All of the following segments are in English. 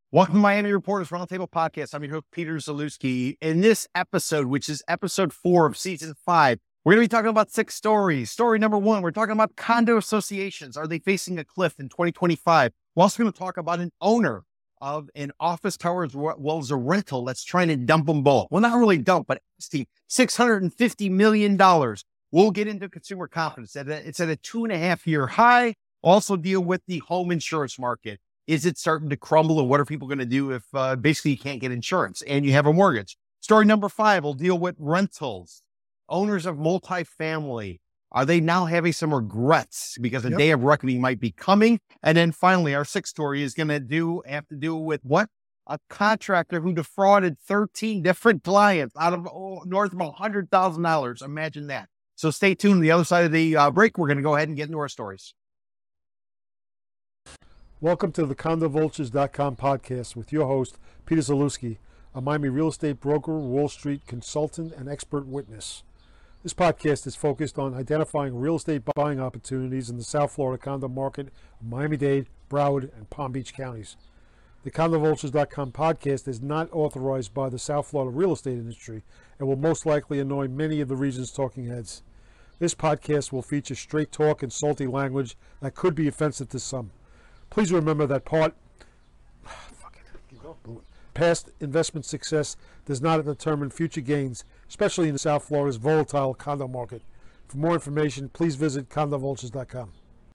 Welcome to Miami Reporters Roundtable Podcast. I'm your host, Peter Zalewski. In this episode, which is episode 4 of season 5, we're going to be talking about 6 stories. Story number 1, we're talking about condo associations. Are they facing a cliff in 2025? We're also going to talk about an owner of an office tower as well as a rental that's trying to dump them both. Well, not really dump, but $650 million. We'll get into consumer confidence. It's at a 2.5-year high. Also deal with the home insurance market. Is it starting to crumble? And what are people going to do if basically you can't get insurance and you have a mortgage? Story number 5 will deal with rentals. Owners of multifamily, are they now having some regrets because a day of reckoning might be coming? And then finally, our 6th story is going to have to do with what? A contractor who defrauded 13 different clients out of north of $100,000. Imagine that. So stay tuned. The other side of the break, we're going to go ahead and get into our stories. Welcome to the CondoVultures.com podcast with your host, Peter Zalewski, a Miami real estate broker, Wall Street consultant, and expert witness. This podcast is focused on identifying real estate buying opportunities in the South Florida condo market of Miami-Dade, Broward, and Palm Beach counties. The CondoVultures.com podcast is not authorized by the South Florida real estate industry and will most likely annoy many of the region's talking heads. This podcast will feature straight talk and salty language that could be offensive to some. Please remember that past investment success does not determine future gains, especially in South Florida's volatile condo market. For more information, please visit CondoVultures.com.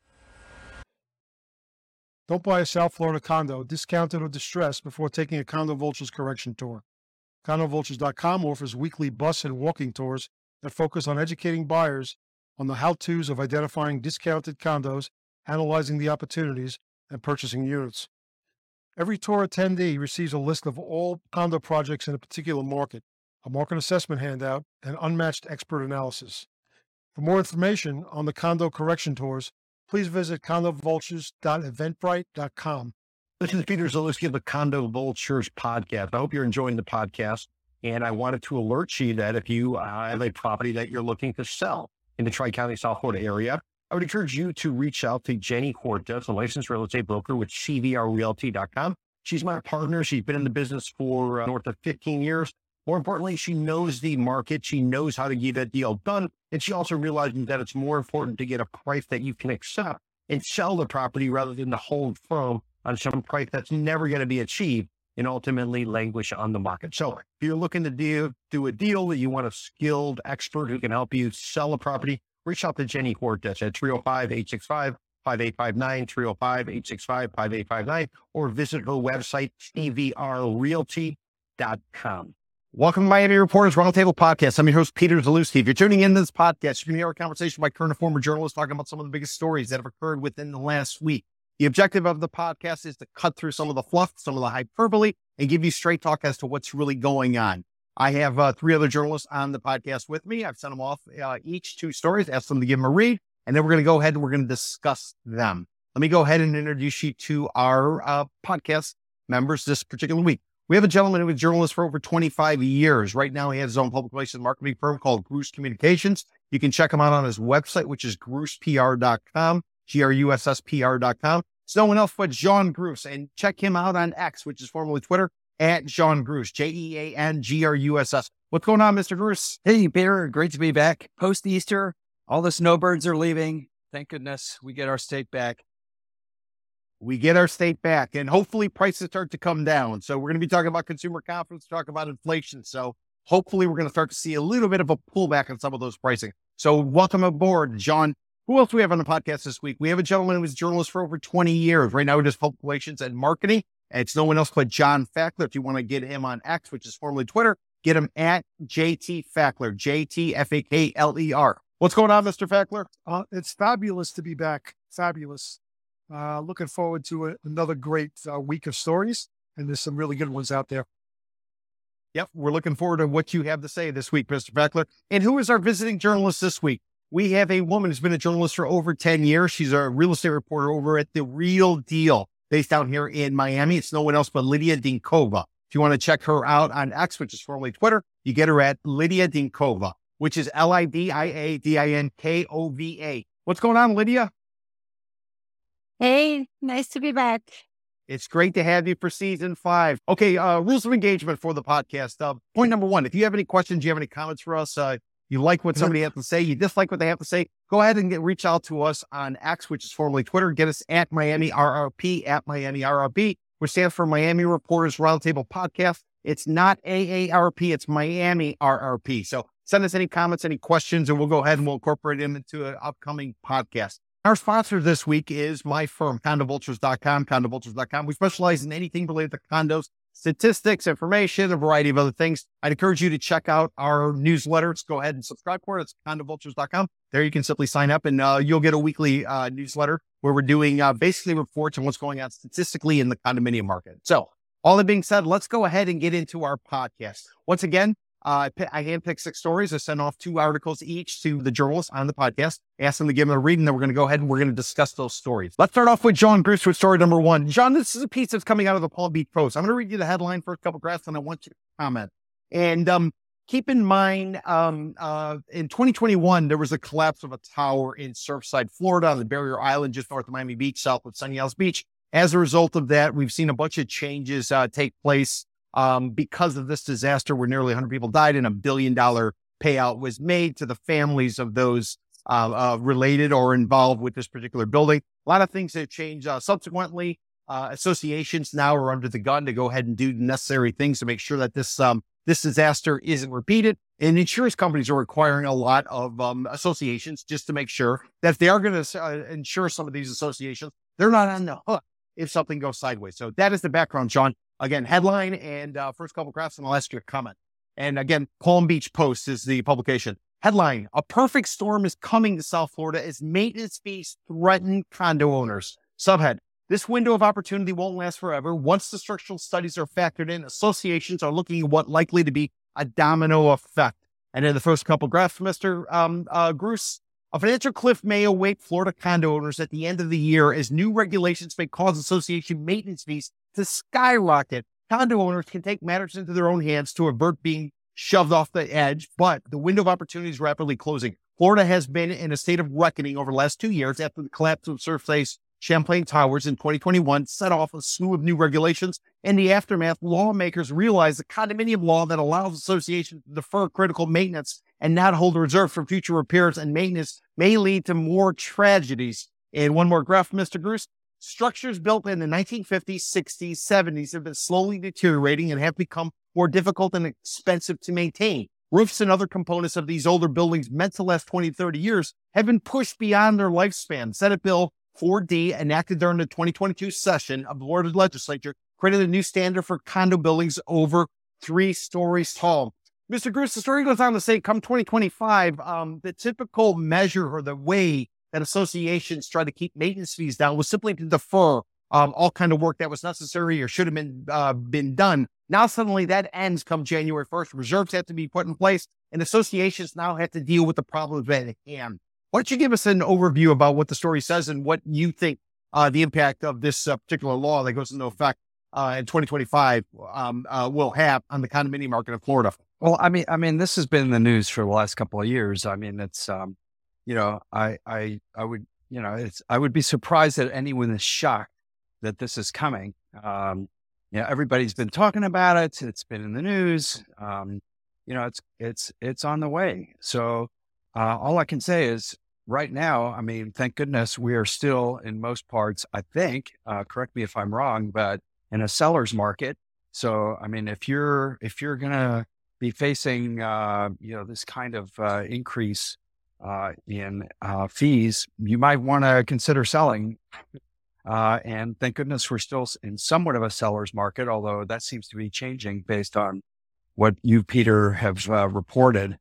Don't buy a South Florida condo, discounted or distressed, before taking a Condo Vultures correction tour. CondoVultures.com offers weekly bus and walking tours that focus on educating buyers on the how-tos of identifying discounted condos, analyzing the opportunities, and purchasing units. Every tour attendee receives a list of all condo projects in a particular market, a market assessment handout, and unmatched expert analysis. For more information on the condo correction tours, please visit condovultures.eventbrite.com. This is Peter Zalewski of the Condo Vultures podcast. I hope you're enjoying the podcast, and I wanted to alert you that if you have a property that you're looking to sell in the Tri-County, South Florida area, I would encourage you to reach out to Jenny Cortez, a licensed real estate broker with CVRrealty.com. She's my partner. She's been in the business for north of 15 years. More importantly, she knows the market. She knows how to get a deal done. And she also realizes that it's more important to get a price that you can accept and sell the property rather than to hold firm on some price that's never going to be achieved and ultimately languish on the market. So if you're looking to do a deal that you want a skilled expert who can help you sell a property, reach out to Jenny Cortez at 305-865-5859, 305-865-5859, or visit her website, cvrrealty.com. Welcome to Miami Reporters Roundtable Podcast. I'm your host, Peter Zalewski. If you're tuning into this podcast, you're going to hear a conversation by current and former journalists talking about some of the biggest stories that have occurred within the last week. The objective of the podcast is to cut through some of the fluff, some of the hyperbole, and give you straight talk as to what's really going on. I have 3 other journalists on the podcast with me. I've sent them off each 2 stories, asked them to give them a read, and then we're going to go ahead and we're going to discuss them. Let me go ahead and introduce you to our podcast members this particular week. We have a gentleman who was a journalist for over 25 years. Right now, he has his own public relations marketing firm called Gruss Communications. You can check him out on his website, which is GrussPR.com, GRUSSPR.com. It's no one else but John Gruss, and check him out on X, which is formerly Twitter, at John Gruss, JeanGruss. What's going on, Mr. Gruss? Hey, Peter. Great to be back. Post-Easter, all the snowbirds are leaving. Thank goodness we get our state back. We get our state back, and hopefully prices start to come down. So we're going to be talking about consumer confidence, talk about inflation. So hopefully we're going to start to see a little bit of a pullback on some of those pricing. So welcome aboard, John. Who else do we have on the podcast this week? We have a gentleman who was a journalist for over 20 years. Right now, he does public relations and marketing. It's no one else but John Fackler. If you want to get him on X, which is formerly Twitter, get him at JT Fackler, JTFAKLER. What's going on, Mr. Fackler? It's fabulous to be back. Fabulous. Looking forward to another great week of stories, and there's some really good ones out there. Yep, we're looking forward to what you have to say this week, Mr. Fackler. And who is our visiting journalist this week? We have a woman who's been a journalist for over 10 years. She's a real estate reporter over at The Real Deal, based out here in Miami. It's no one else but Lydia Dinkova. If you want to check her out on X, which is formerly Twitter, you get her at Lydia Dinkova, which is LIDIADINKOVA. What's going on, Lydia? Hey, nice to be back. It's great to have you for season 5. Okay, rules of engagement for the podcast. Point number 1, if you have any questions, you have any comments for us, you like what somebody has to say, you dislike what they have to say, go ahead and reach out to us on X, which is formerly Twitter. Get us at Miami RRP, at Miami RRP, which stands for Miami Reporters Roundtable Podcast. It's not AARP, it's Miami RRP. So send us any comments, any questions, and we'll go ahead and we'll incorporate them into an upcoming podcast. Our sponsor this week is my firm, CondoVultures.com, CondoVultures.com. We specialize in anything related to condos, statistics, information, a variety of other things. I'd encourage you to check out our newsletters. Go ahead and subscribe for it. It's CondoVultures.com. There you can simply sign up and you'll get a weekly newsletter where we're doing basically reports on what's going on statistically in the condominium market. So all that being said, let's go ahead and get into our podcast. Once again, I handpicked 6 stories. I sent off 2 articles each to the journalists on the podcast, asked them to give them a read, and then we're going to go ahead and we're going to discuss those stories. Let's start off with John Gruss with story number 1. John, this is a piece that's coming out of the Palm Beach Post. I'm going to read you the headline for a couple of graphs, and I want you to comment. And keep in mind, in 2021, there was a collapse of a tower in Surfside, Florida, on the Barrier Island, just north of Miami Beach, south of Sunny Isles Beach. As a result of that, we've seen a bunch of changes take place because of this disaster where nearly 100 people died and $1 billion payout was made to the families of those related or involved with this particular building. A lot of things have changed. Subsequently, associations now are under the gun to go ahead and do the necessary things to make sure that this disaster isn't repeated. And insurance companies are requiring a lot of associations just to make sure that if they are going to insure some of these associations, they're not on the hook if something goes sideways. So that is the background, John. Again, headline and first couple graphs, and I'll ask you a comment. And again, Palm Beach Post is the publication. Headline, a perfect storm is coming to South Florida as maintenance fees threaten condo owners. Subhead, this window of opportunity won't last forever. Once the structural studies are factored in, associations are looking at what likely to be a domino effect. And in the first couple graphs, Mr. Gruss, a financial cliff may await Florida condo owners at the end of the year as new regulations may cause association maintenance fees to skyrocket. Condo owners can take matters into their own hands to avert being shoved off the edge, but the window of opportunity is rapidly closing. Florida has been in a state of reckoning over the last 2 years after the collapse of Surfside's Champlain Towers in 2021 set off a slew of new regulations. In the aftermath, lawmakers realized the condominium law that allows associations to defer critical maintenance and not hold a reserve for future repairs and maintenance may lead to more tragedies. And one more graph, Mr. Gruss. Structures built in the 1950s, 60s, 70s have been slowly deteriorating and have become more difficult and expensive to maintain. Roofs and other components of these older buildings meant to last 20, 30 years have been pushed beyond their lifespan. Senate Bill 4D, enacted during the 2022 session of the Florida legislature, created a new standard for condo buildings over 3 stories tall. Mr. Gruss, the story goes on to say, come 2025, the typical measure or the way that associations try to keep maintenance fees down was simply to defer all kind of work that was necessary or should have been done. Now suddenly that ends come January 1st. Reserves have to be put in place, and associations now have to deal with the problems at hand. Why don't you give us an overview about what the story says and what you think the impact of this particular law that goes into effect in 2025 will have on the condominium market in Florida? Well, I mean, this has been in the news for the last couple of years. I mean, it's, I would be surprised that anyone is shocked that this is coming. Everybody's been talking about it. It's been in the news. It's on the way. So all I can say is right now, I mean, thank goodness we are still in most parts, I think, correct me if I'm wrong, but in a seller's market. So, I mean, if you're going to be facing, this kind of increase in fees, you might want to consider selling. And thank goodness we're still in somewhat of a seller's market, although that seems to be changing based on what you, Peter, have reported.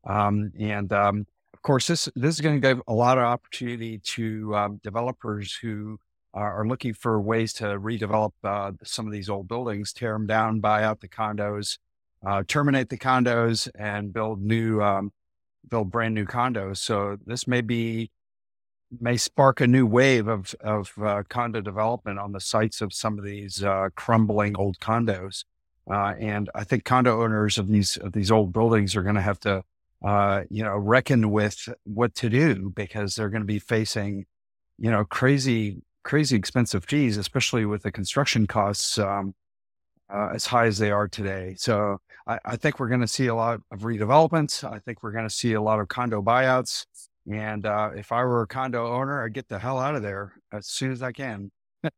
Of course, this is going to give a lot of opportunity to developers who are looking for ways to redevelop some of these old buildings, tear them down, buy out the condos, terminate the condos, and build brand new condos. So this may spark a new wave of condo development on the sites of some of these crumbling old condos. And I think condo owners of these old buildings are going to have to reckon with what to do, because they're going to be facing, crazy crazy expensive fees, especially with the construction costs as high as they are today. So I think we're going to see a lot of redevelopments. I think we're going to see a lot of condo buyouts. And if I were a condo owner, I'd get the hell out of there as soon as I can.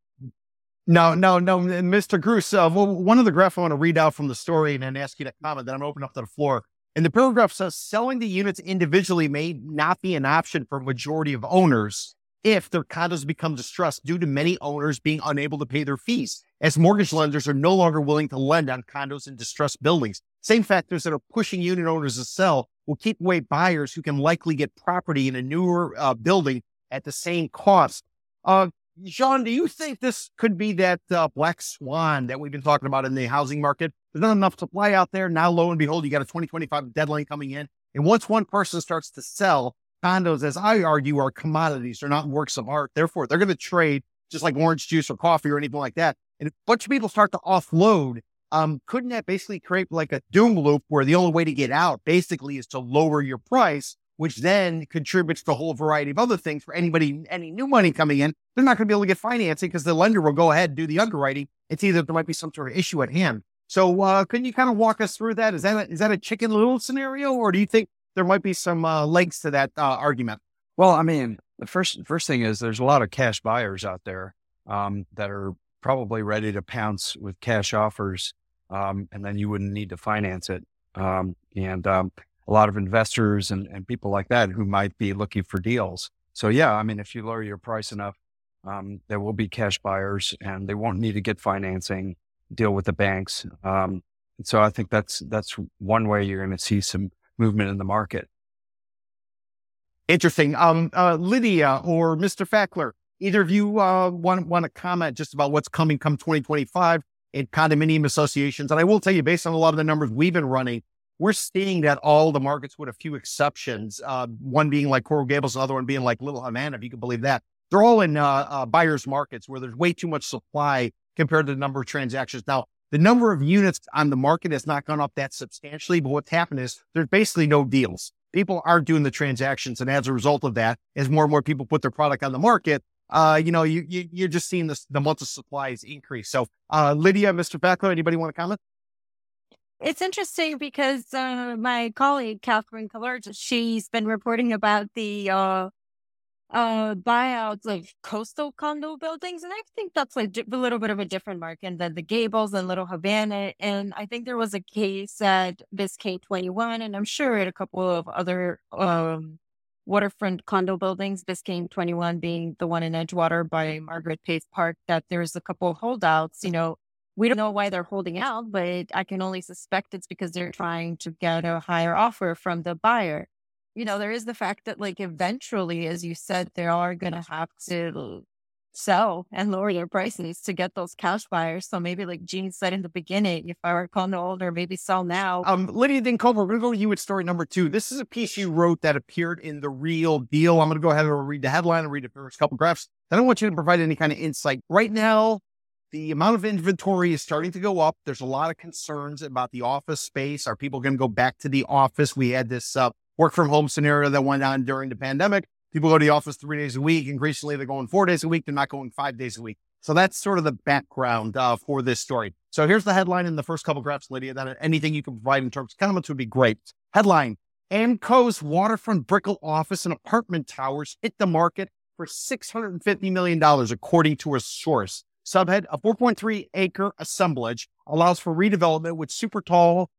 No, Mr. Gruss, one of the graphs I want to read out from the story and then ask you to comment, then I'm going to open up to the floor. And the paragraph says, selling the units individually may not be an option for a majority of owners if their condos become distressed due to many owners being unable to pay their fees, as mortgage lenders are no longer willing to lend on condos in distressed buildings. Same factors that are pushing unit owners to sell will keep away buyers who can likely get property in a newer building at the same cost. Sean, do you think this could be that black swan that we've been talking about in the housing market? There's not enough supply out there. Now, lo and behold, you got a 2025 deadline coming in. And once one person starts to sell, condos, as I argue, are commodities. They're not works of art. Therefore, they're going to trade just like orange juice or coffee or anything like that. And if a bunch of people start to offload, couldn't that basically create like a doom loop where the only way to get out basically is to lower your price, which then contributes to a whole variety of other things for anybody, any new money coming in? They're not going to be able to get financing because the lender will go ahead and do the underwriting. It's either there might be some sort of issue at hand. So can you kind of walk us through that? Is that a Chicken Little scenario, or do you think there might be some legs to that argument? Well, I mean, the first thing is there's a lot of cash buyers out there that are probably ready to pounce with cash offers, and then you wouldn't need to finance it. And a lot of investors and people like that who might be looking for deals. So yeah, I mean, if you lower your price enough, there will be cash buyers and they won't need to get financing, deal with the banks. So I think that's one way you're going to see some movement in the market. Interesting. Lydia or Mr. Fackler, either of you want to comment just about what's coming come 2025 in condominium associations? And I will tell you, based on a lot of the numbers we've been running, we're seeing that all the markets, with a few exceptions, one being like Coral Gables, another one being like Little Havana, if you can believe that, they're all in buyer's markets where there's way too much supply compared to the number of transactions. Now, the number of units on the market has not gone up that substantially, but what's happened is there's basically no deals. People aren't doing the transactions. And as a result of that, as more and more people put their product on the market, you're just seeing the months of supplies increase. So Lydia, Mr. Fackler, anybody want to comment? It's interesting because my colleague, Catherine Kalerge, she's been reporting about the buyouts of coastal condo buildings. And I think that's like a little bit of a different market than the Gables and Little Havana. And I think there was a case at Biscayne 21, and I'm sure at a couple of other waterfront condo buildings, Biscayne 21 being the one in Edgewater by Margaret Pace Park, that there's a couple of holdouts. We don't know why they're holding out, but I can only suspect it's because they're trying to get a higher offer from the buyer. There is the fact that, like, eventually, as you said, they are going to have to sell and lower their prices to get those cash buyers. So maybe, like Gene said in the beginning, if I were a condo owner, maybe sell now. Lydia Dinkova, we're going to go to you with story number 2. This is a piece you wrote that appeared in The Real Deal. I'm going to go ahead and read the headline and read the first couple graphs. I don't want you to provide any kind of insight. Right now, the amount of inventory is starting to go up. There's a lot of concerns about the office space. Are people going to go back to the office? We had this work from home scenario that went on during the pandemic. People go to the office 3 days a week. Increasingly, they're going 4 days a week. They're not going 5 days a week. So that's sort of the background for this story. So here's the headline in the first couple graphs, Lydia. Then anything you can provide in terms of comments would be great. Headline: Amco's waterfront Brickell office and apartment towers hit the market for $650 million, according to a source. Subhead: a 4.3-acre assemblage allows for redevelopment with super tall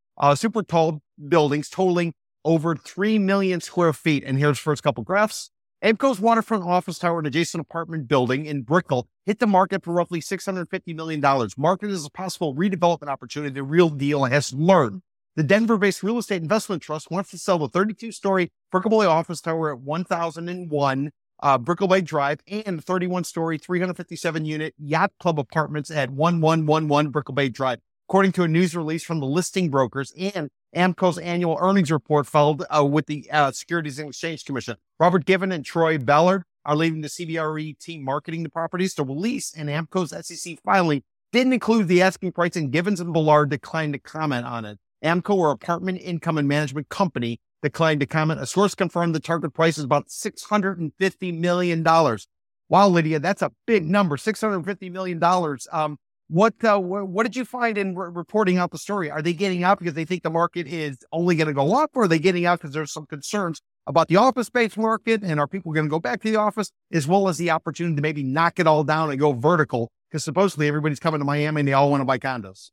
buildings totaling over 3 million square feet. And here's the first couple graphs. Amco's waterfront office tower and adjacent apartment building in Brickell hit the market for roughly $650 million. Marketed as a possible redevelopment opportunity, The Real Deal has learned. The Denver-based Real Estate Investment Trust wants to sell the 32-story Brickell Bay office tower at 1001 Brickell Bay Drive and 31-story, 357-unit Yacht Club apartments at 1111 Brickell Bay Drive, according to a news release from the listing brokers and Amco's annual earnings report filed with the Securities and Exchange Commission. Robert Given and Troy Ballard are leading the CBRE team marketing the properties. The release in Amco's SEC filing didn't include the asking price, and Givens and Ballard declined to comment on it. Amco, or Apartment Income and Management Company, declined to comment. A source confirmed the target price is about $650 million. Wow, Lydia, that's a big number, $650 million. What did you find in reporting out the story? Are they getting out because they think the market is only going to go up, or are they getting out because there's some concerns about the office space market, and are people going to go back to the office, as well as the opportunity to maybe knock it all down and go vertical? Because supposedly everybody's coming to Miami and they all want to buy condos.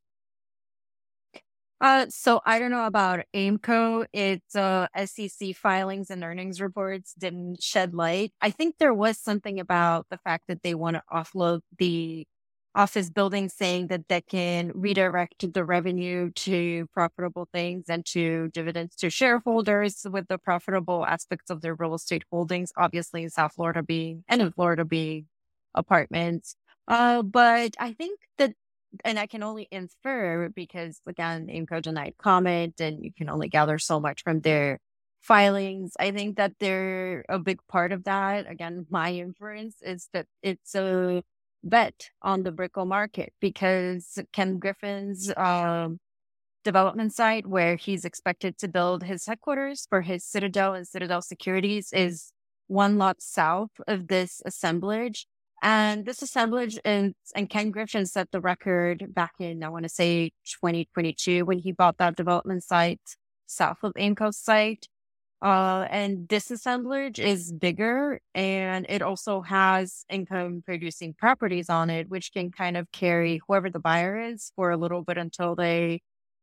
So I don't know about Aimco. Its SEC filings and earnings reports didn't shed light. I think there was something about the fact that they want to offload the office buildings, saying that they can redirect the revenue to profitable things and to dividends to shareholders with the profitable aspects of their real estate holdings, obviously in South Florida being, and in Florida being apartments. But I think that, and I can only infer because, again, Aimco denied comment and you can only gather so much from their filings. I think that they're a big part of that. Again, my inference is that it's a bet on the Brickell market, because Ken Griffin's development site, where he's expected to build his headquarters for his Citadel and Citadel Securities, is one lot south of this assemblage. And this assemblage and Ken Griffin set the record back in, I want to say, 2022, when he bought that development site south of Aimco's site. And this assemblage is bigger, and it also has income producing properties on it, which can kind of carry whoever the buyer is for a little bit until they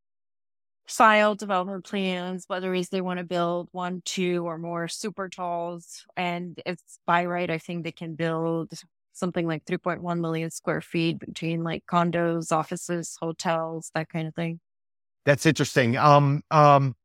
file development plans, whether it's they want to build 1, 2, or more super talls. And if it's by right, I think they can build something like 3.1 million square feet between like condos, offices, hotels, that kind of thing. That's interesting. Jean,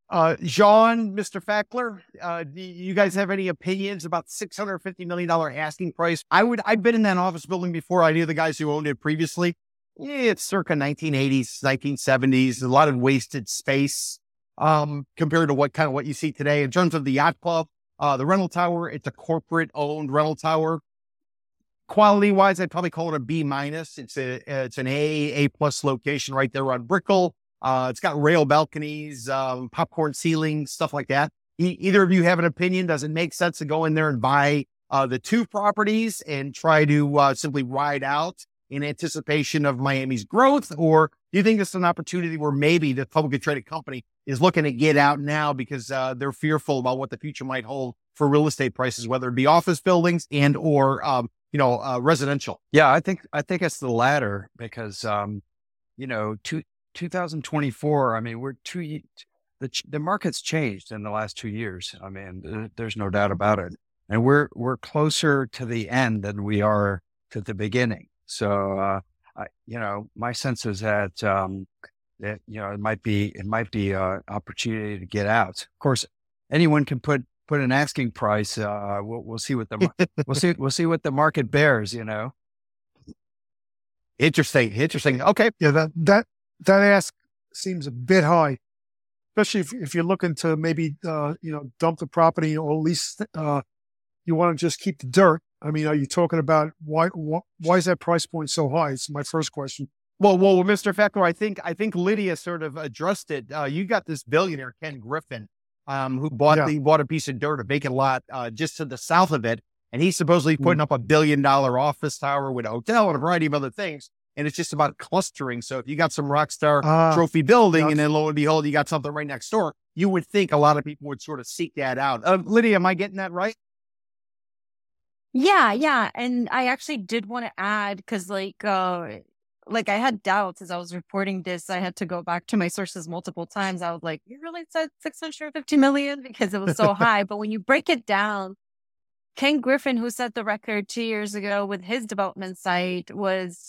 Mr. Fackler, do you guys have any opinions about $650 million asking price? I've been in that office building before. I knew the guys who owned it previously. It's circa 1980s, 1970s, a lot of wasted space, compared to what you see today. In terms of the yacht club, the rental tower, it's a corporate owned rental tower. Quality wise, I'd probably call it a B minus. It's an A plus location right there on Brickell. It's got rail balconies, popcorn ceilings, stuff like that. Either of you have an opinion? Does it make sense to go in there and buy the two properties and try to simply ride out in anticipation of Miami's growth? Or do you think it's an opportunity where maybe the publicly traded company is looking to get out now because they're fearful about what the future might hold for real estate prices, whether it be office buildings and or residential? Yeah, I think it's the latter, because 2024. I mean, the market's changed in the last 2 years. I mean, there's no doubt about it, and we're closer to the end than we are to the beginning. So, my sense is that it might be an opportunity to get out. Of course, anyone can put an asking price. We'll see what we'll see what the market bears. Interesting. Okay. Yeah, that ask seems a bit high, especially if you're looking to maybe dump the property, or at least you want to just keep the dirt. I mean, are you talking about why is that price point so high? It's my first question. Well, Mr. Fackler, I think Lydia sort of addressed it. You got this billionaire Ken Griffin, who bought a piece of dirt, a vacant lot, just to the south of it, and he's supposedly putting up $1 billion office tower with a hotel and a variety of other things. And it's just about clustering. So if you got some rock star trophy building, and then lo and behold, you got something right next door, you would think a lot of people would sort of seek that out. Lydia, am I getting that right? Yeah. And I actually did want to add, because I had doubts as I was reporting this. I had to go back to my sources multiple times. I was like, you really said 650 million? Because it was so high. But when you break it down, Ken Griffin, who set the record 2 years ago with his development site, was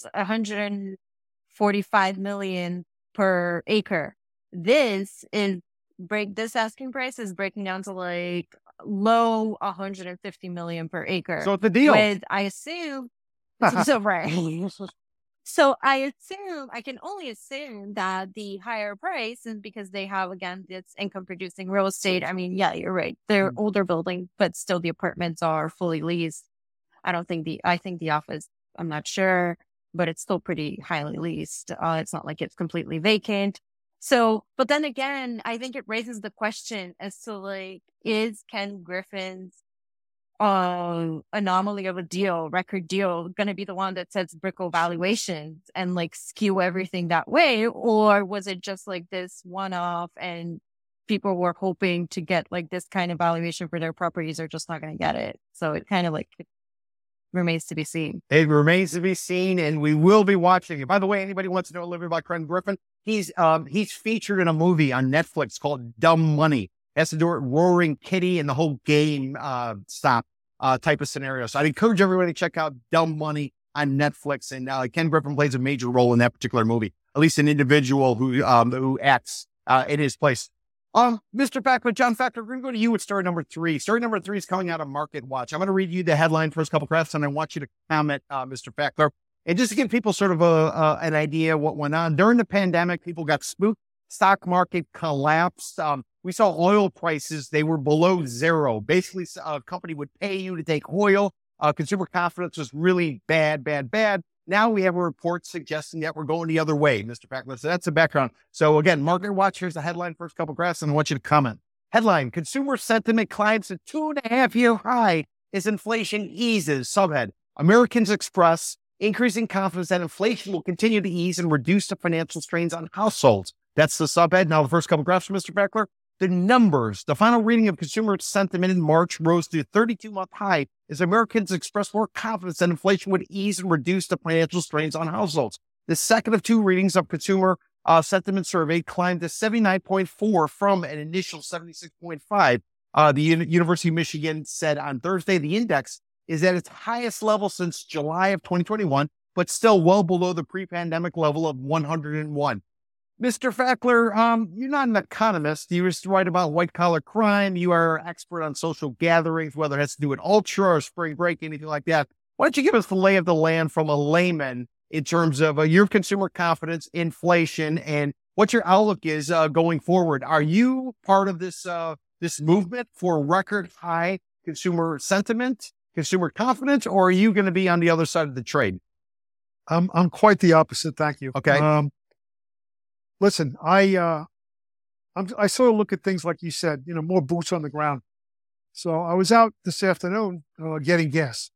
145 million per acre. This asking price is breaking down to like low 150 million per acre. So it's a deal. I assume. So right. So I can only assume that the higher price is because they have, again, it's income producing real estate. I mean, yeah, you're right. They're older building, but still the apartments are fully leased. I think the office, I'm not sure, but it's still pretty highly leased. It's not like it's completely vacant. So, but then again, I think it raises the question as to is Ken Griffin's anomaly of a deal, record deal, going to be the one that sets Brickell valuations and like skew everything that way? Or was it just like this one-off and people were hoping to get like this kind of valuation for their properties are just not going to get it? So it kind of like remains to be seen. It remains to be seen, and we will be watching it. By the way, anybody wants to know a little bit about Ken Griffin? He's featured in a movie on Netflix called Dumb Money. It has to do with Roaring Kitty and the whole game stop type of scenario. So I'd encourage everybody to check out Dumb Money on Netflix. And Ken Griffin plays a major role in that particular movie, at least an individual who acts in his place. Mr. Fackler, John Fackler, we're going to go to you with story number 3. Story number 3 is coming out of Market Watch. I'm going to read you the headline first couple crafts, and I want you to comment, Mr. Fackler. And just to give people sort of an idea of what went on. During the pandemic, people got spooked. Stock market collapsed. We saw oil prices. They were below zero. Basically, a company would pay you to take oil. Consumer confidence was really bad. Now we have a report suggesting that we're going the other way, Mr. Fackler. So that's the background. So again, Market Watch, here's the headline, first couple graphs, and I want you to comment. Headline, consumer sentiment climbs to 2.5-year high as inflation eases. Subhead, Americans express increasing confidence that inflation will continue to ease and reduce the financial strains on households. That's the subhead. Now the first couple graphs from Mr. Fackler. The numbers, the final reading of consumer sentiment in March rose to a 32-month high as Americans expressed more confidence that inflation would ease and reduce the financial strains on households. The second of 2 readings of consumer sentiment survey climbed to 79.4 from an initial 76.5. The University of Michigan said on Thursday the index is at its highest level since July of 2021, but still well below the pre-pandemic level of 101. Mr. Fackler, you're not an economist. You used to write about white-collar crime. You are an expert on social gatherings, whether it has to do with ultra or spring break, anything like that. Why don't you give us the lay of the land from a layman in terms of your consumer confidence, inflation, and what your outlook is going forward? Are you part of this movement for record high consumer sentiment, consumer confidence, or are you going to be on the other side of the trade? I'm quite the opposite. Thank you. Okay. Listen, I sort of look at things like you said, more boots on the ground. So I was out this afternoon getting gas,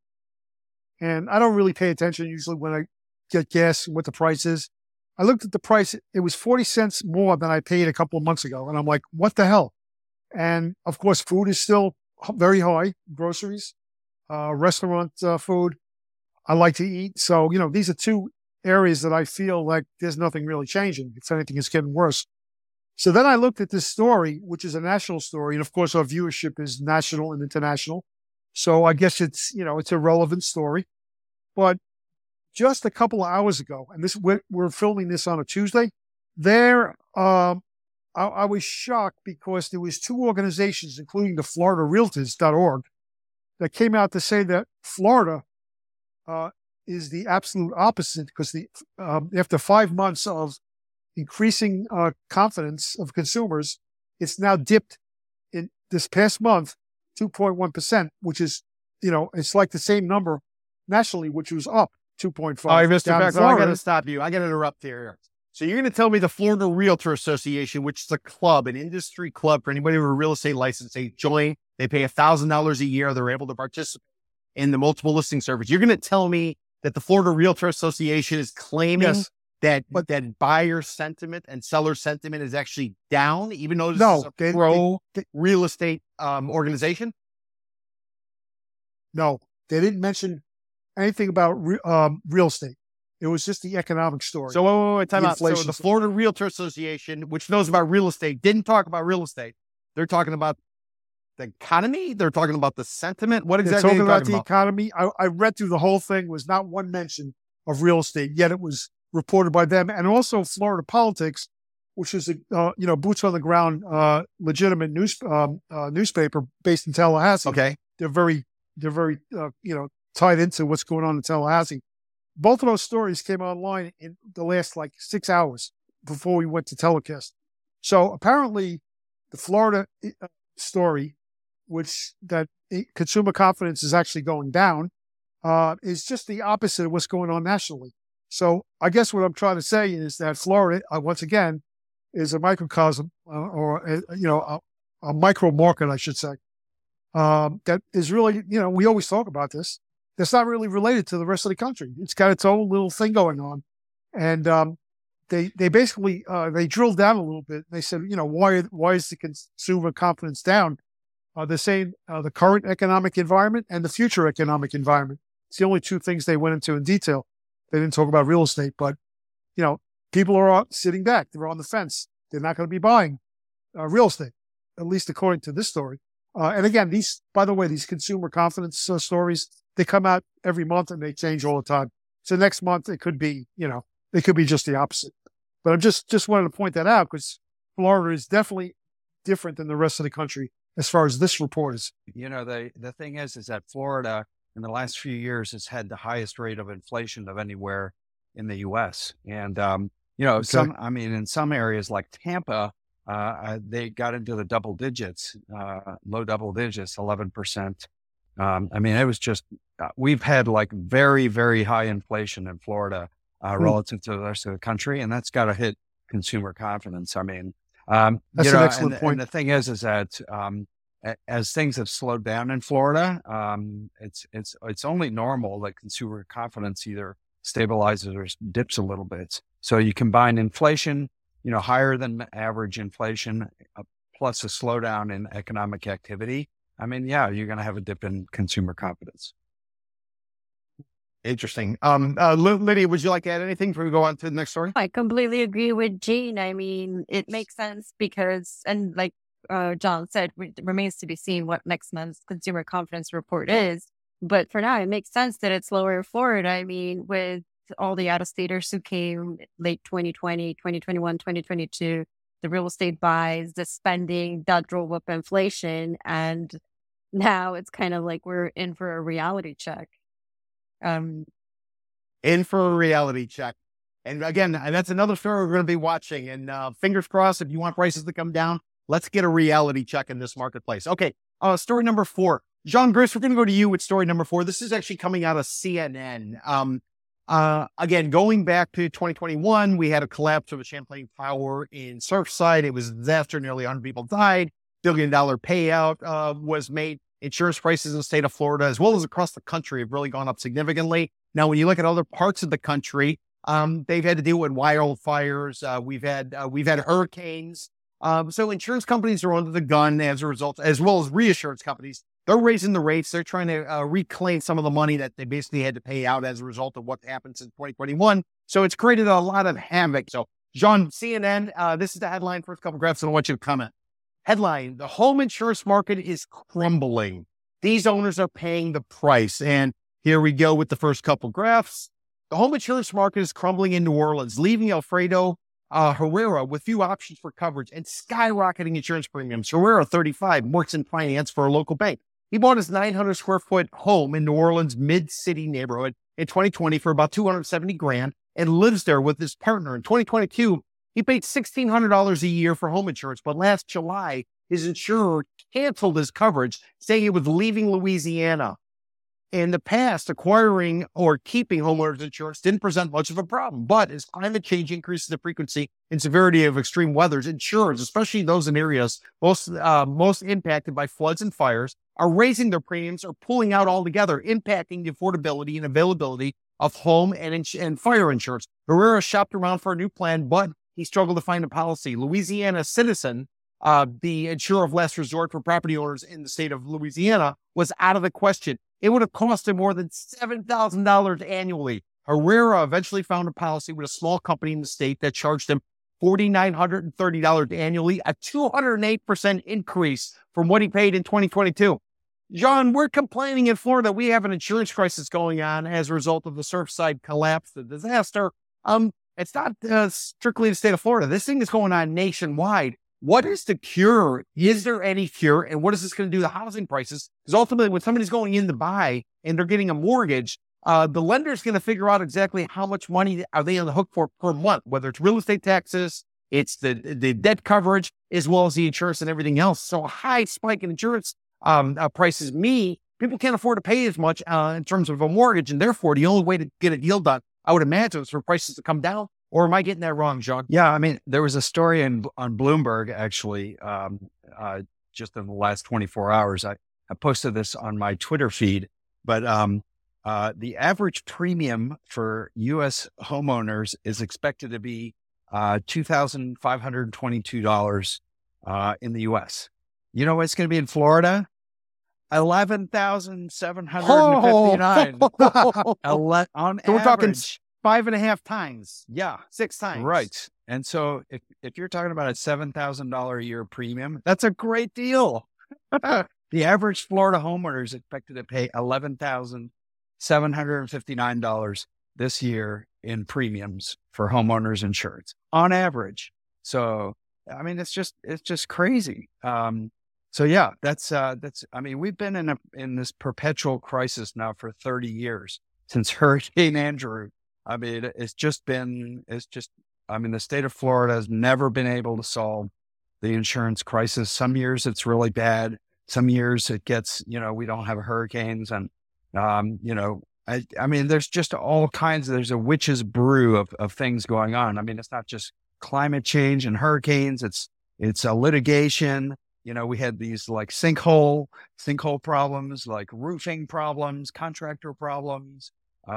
and I don't really pay attention usually when I get gas, what the price is. I looked at the price. It was 40 cents more than I paid a couple of months ago. And I'm like, what the hell? And of course, food is still very high, groceries, restaurant food. I like to eat. So, these are 2 areas that I feel like there's nothing really changing. If anything, it's getting worse. So then I looked at this story, which is a national story. And of course, our viewership is national and international. So I guess it's, it's a relevant story. But just a couple of hours ago, and we're filming this on a Tuesday, I was shocked because there was 2 organizations, including the FloridaRealtors.org, that came out to say that Florida is the absolute opposite because after 5 months of increasing confidence of consumers, it's now dipped in this past month 2.1%, which is, it's like the same number nationally, which was up 2.5. All right, Mr. Fackler, I got to stop you. I got to interrupt here. So you're going to tell me the Florida Realtor Association, which is a club, an industry club for anybody with a real estate license, they join, they pay $1,000 a year. They're able to participate in the multiple listing service. You're going to tell me that the Florida Realtor Association is claiming that buyer sentiment and seller sentiment is actually down, even though this is a pro real estate organization? No, they didn't mention anything about real estate. It was just the economic story. So wait, time out. So the Florida Realtor Association, which knows about real estate, didn't talk about real estate. They're talking about the economy? They're talking about the sentiment? What exactly are they talking about? The economy. I read through the whole thing. Was not one mention of real estate, yet it was reported by them. And also Florida Politics, which is a boots on the ground, legitimate newspaper based in Tallahassee. Okay. They're very tied into what's going on in Tallahassee. Both of those stories came online in the last 6 hours before we went to telecast. So apparently the Florida story, which that consumer confidence is actually going down, is just the opposite of what's going on nationally. So I guess what I'm trying to say is that Florida, once again, is a microcosm or a micro market, I should say. that is really, we always talk about this. That's not really related to the rest of the country. It's got its own little thing going on. And they basically, they drilled down a little bit. They said, why is the consumer confidence down? They're saying the current economic environment and the future economic environment. It's the only two things they went into in detail. They didn't talk about real estate, but, people are sitting back. They're on the fence. They're not going to be buying real estate, at least according to this story. And again, these consumer confidence stories, they come out every month and they change all the time. So next month it could be, they could be just the opposite. But I'm just wanted to point that out because Florida is definitely different than the rest of the country as far as this report is. The thing is that Florida in the last few years has had the highest rate of inflation of anywhere in the U.S. And, in some areas like Tampa, they got into the double digits, low double digits, 11%. It was just, we've had like very, very high inflation in Florida relative to the rest of the country, and that's got to hit consumer confidence. That's an excellent point. And the thing is that as things have slowed down in Florida, it's only normal that consumer confidence either stabilizes or dips a little bit. So you combine inflation, higher than average inflation, plus a slowdown in economic activity. You're going to have a dip in consumer confidence. Interesting. Lydia, would you like to add anything before we go on to the next story? I completely agree with Gene. It makes sense because, and like John said, it remains to be seen what next month's consumer confidence report is. But for now, it makes sense that it's lower in Florida. With all the out-of-staters who came late 2020, 2021, 2022, the real estate buys, the spending that drove up inflation. And now it's kind of like we're in for a reality check. In for a reality check. And again, that's another story we're going to be watching. And fingers crossed, if you want prices to come down, let's get a reality check in this marketplace. Okay, story number 4. John Gris, we're going to go to you with story number 4. This is actually coming out of CNN. Again, going back to 2021, we had a collapse of a Champlain Tower in Surfside. It was a disaster. Nearly 100 people died. $1 billion payout was made. Insurance prices in the state of Florida, as well as across the country, have really gone up significantly. Now, when you look at other parts of the country, they've had to deal with wildfires. We've had hurricanes. So insurance companies are under the gun as a result, as well as reinsurance companies. They're raising the rates. They're trying to reclaim some of the money that they basically had to pay out as a result of what happened since 2021. So it's created a lot of havoc. So, John, CNN, this is the headline. First couple graphs, and I want you to comment. Headline: the home insurance market is crumbling. These owners are paying the price. And here we go with the first couple graphs. The home insurance market is crumbling in New Orleans, leaving Alfredo Herrera with few options for coverage and skyrocketing insurance premiums. Herrera, 35, works in finance for a local bank. He bought his 900 square foot home in New Orleans mid-city neighborhood in 2020 for about $270,000 and lives there with his partner. In 2022, he paid $1,600 a year for home insurance, but last July, his insurer canceled his coverage, saying he was leaving Louisiana. In the past, acquiring or keeping homeowners insurance didn't present much of a problem, but as climate change increases the frequency and severity of extreme weathers, insurers, especially those in areas most impacted by floods and fires, are raising their premiums or pulling out altogether, impacting the affordability and availability of home and fire insurance. Herrera shopped around for a new plan, but he struggled to find a policy. Louisiana Citizen, the insurer of last resort for property owners in the state of Louisiana, was out of the question. It would have cost him more than $7,000 annually. Herrera eventually found a policy with a small company in the state that charged him $4,930 annually, a 208% increase from what he paid in 2022. John, we're complaining in Florida. We have an insurance crisis going on as a result of the Surfside collapse, the disaster. It's not strictly the state of Florida. This thing is going on nationwide. What is the cure? Is there any cure? And what is this going to do to housing prices? Because ultimately, when somebody's going in to buy and they're getting a mortgage, the lender's going to figure out exactly how much money are they on the hook for per month, whether it's real estate taxes, it's the debt coverage, as well as the insurance and everything else. So a high spike in insurance prices people can't afford to pay as much in terms of a mortgage. And therefore, the only way to get a deal done, I would imagine, is for prices to come down. Or am I getting that wrong, John? Yeah, there was a story on Bloomberg, actually, just in the last 24 hours. I I posted this on my Twitter feed, but the average premium for U.S. homeowners is expected to be $2,522 in the U.S. You know what it's going to be in Florida? $11,759 on So we're talking average. 5.5 times. Yeah. 6 times. Right. And so if you're talking about a $7,000 a year premium, that's a great deal. The average Florida homeowner is expected to pay $11,759 this year in premiums for homeowners insurance on average. So, I mean, it's just crazy. So yeah, that's, I mean, we've been in this perpetual crisis now for 30 years since Hurricane Andrew. I mean, I mean, the state of Florida has never been able to solve the insurance crisis. Some years it's really bad. Some years it gets, we don't have hurricanes and, I mean, there's just all kinds there's a witch's brew of things going on. I mean, it's not just climate change and hurricanes. It's a litigation. We had these like sinkhole problems, like roofing problems, contractor problems,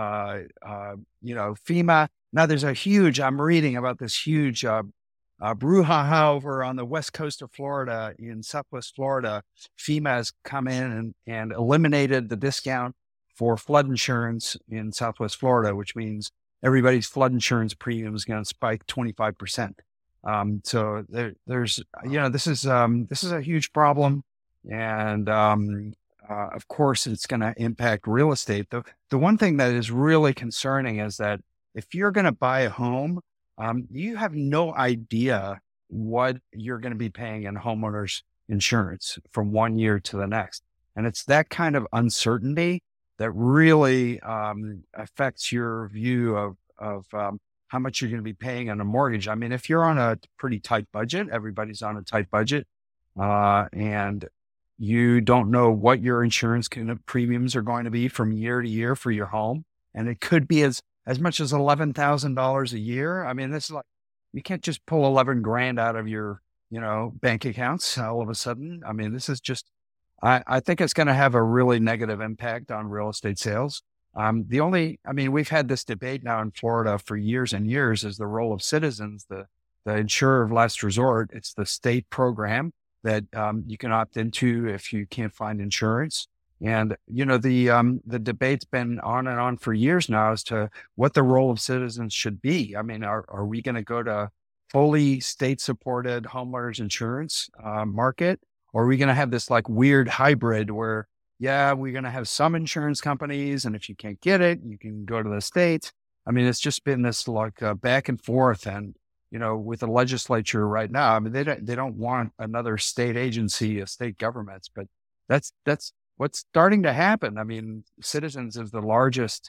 FEMA. Now there's I'm reading about this huge, brouhaha over on the west coast of Florida, in Southwest Florida. FEMA has come in and eliminated the discount for flood insurance in Southwest Florida, which means everybody's flood insurance premium is going to spike 25%. So there's, this is a huge problem. And, of course it's going to impact real estate. The one thing that is really concerning is that if you're going to buy a home, you have no idea what you're going to be paying in homeowners insurance from one year to the next. And it's that kind of uncertainty that really, affects your view of how much you're going to be paying on a mortgage. I mean, if you're on a pretty tight budget, everybody's on a tight budget, and you don't know what your insurance premiums are going to be from year to year for your home. And it could be as much as $11,000 a year. I mean, it's like, you can't just pull 11 grand out of your, bank accounts all of a sudden. I mean, this is just, I think it's going to have a really negative impact on real estate sales. We've had this debate now in Florida for years and years, is the role of Citizens, the insurer of last resort. It's the state program that you can opt into if you can't find insurance. And, the debate's been on and on for years now as to what the role of Citizens should be. I mean, are we going to go to fully state-supported homeowners insurance market? Or are we going to have this like weird hybrid where, we're going to have some insurance companies, and if you can't get it, you can go to the state. I mean, it's just been this like back and forth. And, with the legislature right now, I mean, they don't want another state agency, a state governments, but that's what's starting to happen. I mean, Citizens is the largest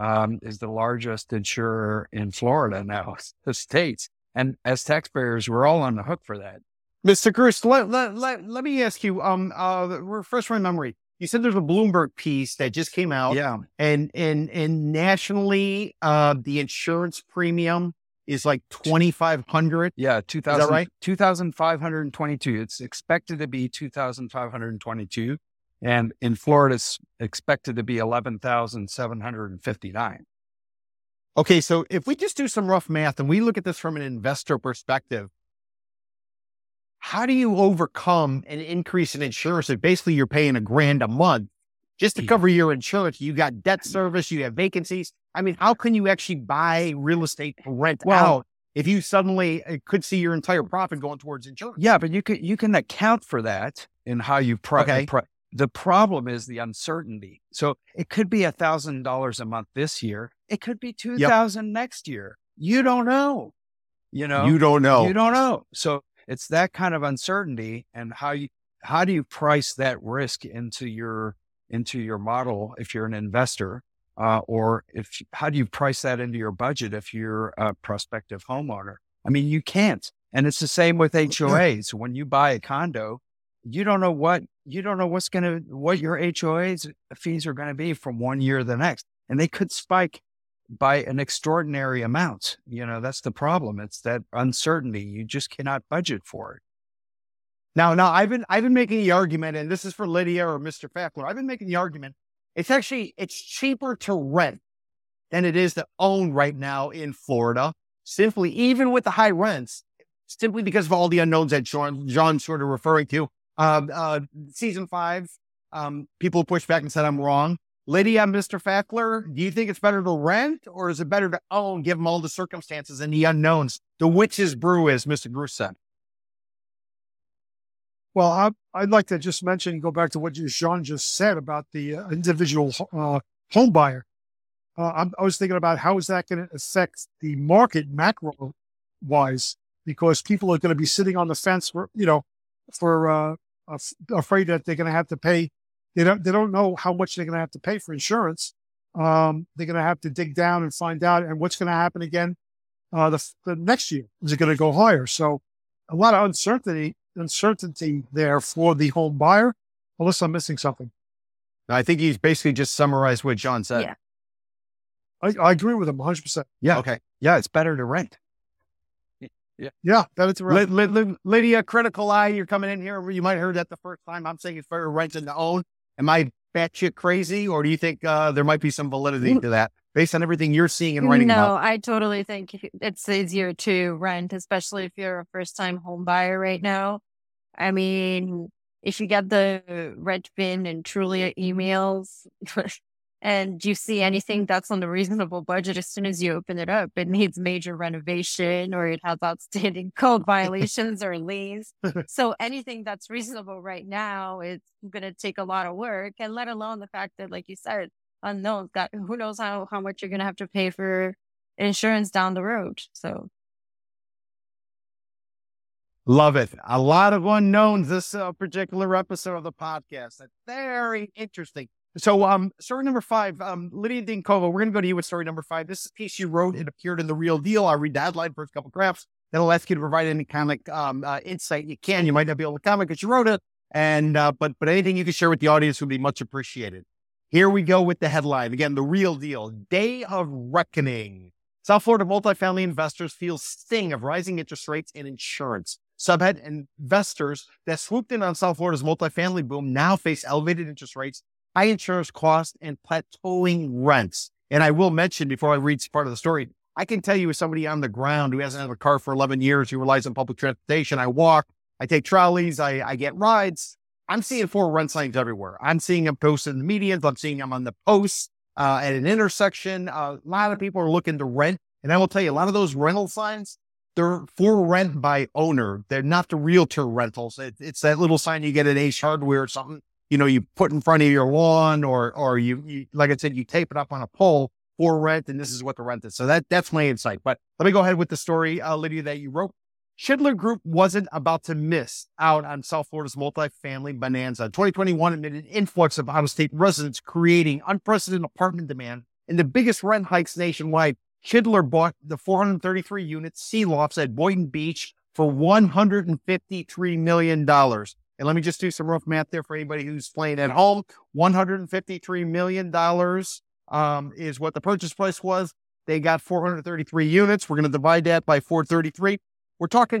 insurer in Florida now, the states. And as taxpayers, we're all on the hook for that. Mr. Groos, let me ask you, refresh my memory. You said there's a Bloomberg piece that just came out. Yeah. And nationally, the insurance premium is like $2,500. Yeah. 2,000, is that right? 2,522. It's expected to be 2,522. And in Florida, it's expected to be 11,759. Okay. So if we just do some rough math and we look at this from an investor perspective, how do you overcome an increase in insurance if basically you're paying $1,000 a month just to cover your insurance? You got debt service, you have vacancies. I mean, how can you actually buy real estate to rent out if you suddenly could see your entire profit going towards insurance? Yeah, but you can account for that in how you the problem is the uncertainty. So it could be $1,000 a month this year. It could be $2,000 next year. You don't know. You don't know. So it's that kind of uncertainty, and how do you price that risk into your model if you're an investor, or how do you price that into your budget if you're a prospective homeowner? I mean, you can't. And it's the same with HOAs. When you buy a condo, you don't know what your HOA's fees are going to be from one year to the next, and they could spike by an extraordinary amount. That's the problem. It's that uncertainty. You just cannot budget for it. Now, I've been making the argument, and this is for Lydia or Mr. Fackler. I've been making the argument. It's cheaper to rent than it is to own right now in Florida. Simply, even with the high rents, simply because of all the unknowns that John's sort of referring to. Season 5, people pushed back and said I'm wrong. Lydia, Mr. Fackler, do you think it's better to rent or is it better to own, given all the circumstances and the unknowns? The witch's brew, as Mr. Bruce said. Well, I'd like to just mention, go back to what Jean just said about the individual home buyer. I was thinking about how is that going to affect the market macro-wise, because people are going to be sitting on the fence for afraid that they're going to have to pay. They don't know how much they're going to have to pay for insurance. They're going to have to dig down and find out, and what's going to happen again the next year. Is it going to go higher? So a lot of uncertainty there for the home buyer, unless I'm missing something. I think he's basically just summarized what John said. Yeah. I agree with him 100%. Yeah. Okay. Yeah, it's better to rent. Yeah, better to rent. Lydia, critical eye, you're coming in here. You might have heard that the first time. I'm saying it's better to rent than to own. Am I batshit crazy, or do you think there might be some validity to that based on everything you're seeing and writing about? No, I totally think it's easier to rent, especially if you're a first-time home buyer right now. I mean, if you get the Redfin and Trulia emails and you see anything that's on the reasonable budget, as soon as you open it up, it needs major renovation or it has outstanding code violations or liens. So anything that's reasonable right now is going to take a lot of work, and let alone the fact that, like you said, unknown, that who knows how much you're going to have to pay for insurance down the road. So. Love it. A lot of unknowns this particular episode of the podcast. That's very interesting. So story number 5, Lydia Dinkova, we're going to go to you with story number 5. This is a piece you wrote. It appeared in The Real Deal. I'll read the headline, first couple graphs. Then I'll ask you to provide any kind of insight you can. You might not be able to comment because you wrote it. And but anything you can share with the audience would be much appreciated. Here we go with the headline. Again, The Real Deal. Day of Reckoning. South Florida multifamily investors feel sting of rising interest rates and insurance. Subhead: investors that swooped in on South Florida's multifamily boom now face elevated interest rates, high insurance costs, and plateauing rents. And I will mention before I read part of the story, I can tell you as somebody on the ground who hasn't had a car for 11 years, who relies on public transportation, I walk, I take trolleys, I get rides. I'm seeing 4 rent signs everywhere. I'm seeing them posted in the medians. I'm seeing them on the posts at an intersection. A lot of people are looking to rent. And I will tell you, a lot of those rental signs, they're for rent by owner. They're not the realtor rentals. It's that little sign you get at Ace Hardware or something, you put in front of your lawn, or you like I said, you tape it up on a pole for rent, and this is what the rent is. So that's my insight. But let me go ahead with the story, Lydia, that you wrote. Schindler Group wasn't about to miss out on South Florida's multifamily bonanza. 2021 amid an influx of out-of-state residents, creating unprecedented apartment demand and the biggest rent hikes nationwide. Schindler bought the 433-unit Sea Lofts at Boynton Beach for $153 million. And let me just do some rough math there for anybody who's playing at home. $153 million is what the purchase price was. They got 433 units. We're going to divide that by 433. We're talking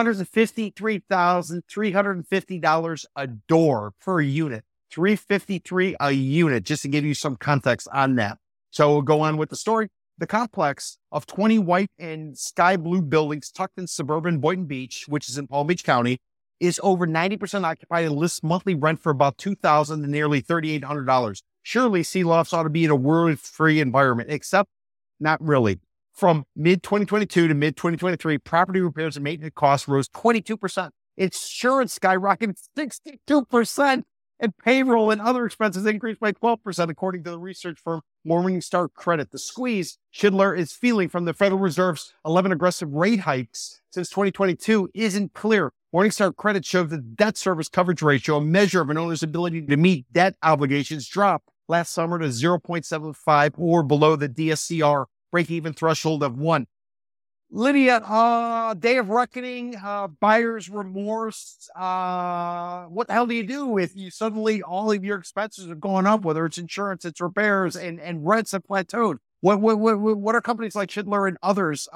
$353,350 a door per unit. $353 a unit, just to give you some context on that. So we'll go on with the story. The complex of 20 white and sky blue buildings tucked in suburban Boynton Beach, which is in Palm Beach County, is over 90% occupied and lists monthly rent for about $2,000 to nearly $3,800. Surely Sea Lofts ought to be in a worry-free environment, except not really. From mid-2022 to mid-2023, property repairs and maintenance costs rose 22%. Insurance skyrocketed 62%. And payroll and other expenses increased by 12%, according to the research firm Morningstar Credit. The squeeze Schindler is feeling from the Federal Reserve's 11 aggressive rate hikes since 2022 isn't clear. Morningstar Credit showed the debt service coverage ratio, a measure of an owner's ability to meet debt obligations, dropped last summer to 0.75 or below the DSCR break-even threshold of 1. Lydia, day of reckoning, buyer's remorse. What the hell do you do if you suddenly all of your expenses are going up, whether it's insurance, it's repairs, and rents have plateaued? What are companies like Schindler and others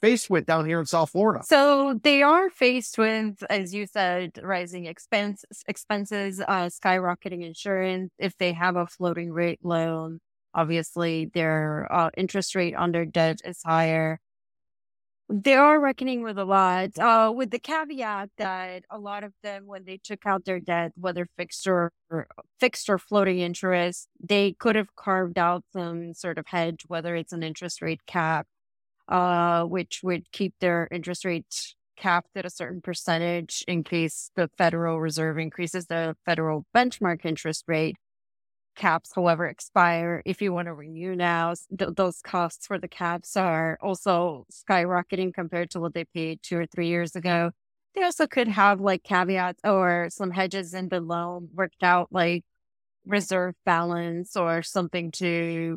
faced with down here in South Florida? So they are faced with, as you said, rising expenses, skyrocketing insurance. If they have a floating rate loan, obviously their interest rate on their debt is higher. They are reckoning with a lot, with the caveat that a lot of them, when they took out their debt, whether fixed or floating interest, they could have carved out some sort of hedge, whether it's an interest rate cap, which would keep their interest rate capped at a certain percentage in case the Federal Reserve increases the federal benchmark interest rate. Caps, however, expire if you want to renew now. Those costs for the caps are also skyrocketing compared to what they paid 2 or 3 years ago. They also could have like caveats or some hedges in the loan worked out, like reserve balance or something to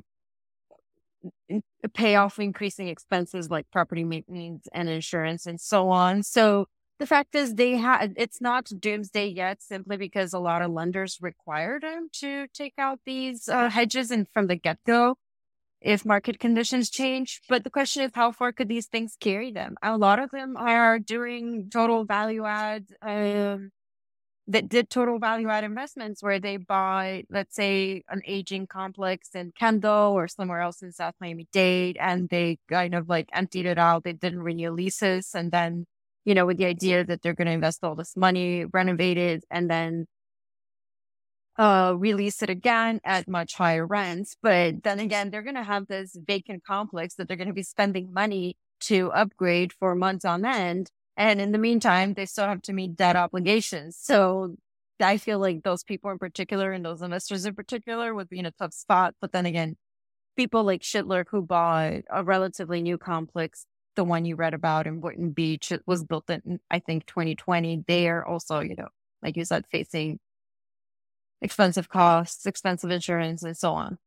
pay off increasing expenses like property maintenance and insurance and so on. So the fact is it's not doomsday yet, simply because a lot of lenders require them to take out these hedges and from the get-go if market conditions change. But the question is, how far could these things carry them? A lot of them are doing total value add, that did total value add investments where they buy, let's say, an aging complex in Kendall or somewhere else in South Miami-Dade, and they kind of like emptied it out. They didn't renew leases, and then, with the idea that they're going to invest all this money, renovate it, and then release it again at much higher rents. But then again, they're going to have this vacant complex that they're going to be spending money to upgrade for months on end. And in the meantime, they still have to meet debt obligations. So I feel like those people in particular and those investors in particular would be in a tough spot. But then again, people like Schindler, who bought a relatively new complex, the one you read about in Boynton Beach, it was built in, I think, 2020. They are also, like you said, facing expensive costs, expensive insurance, and so on.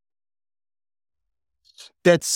That's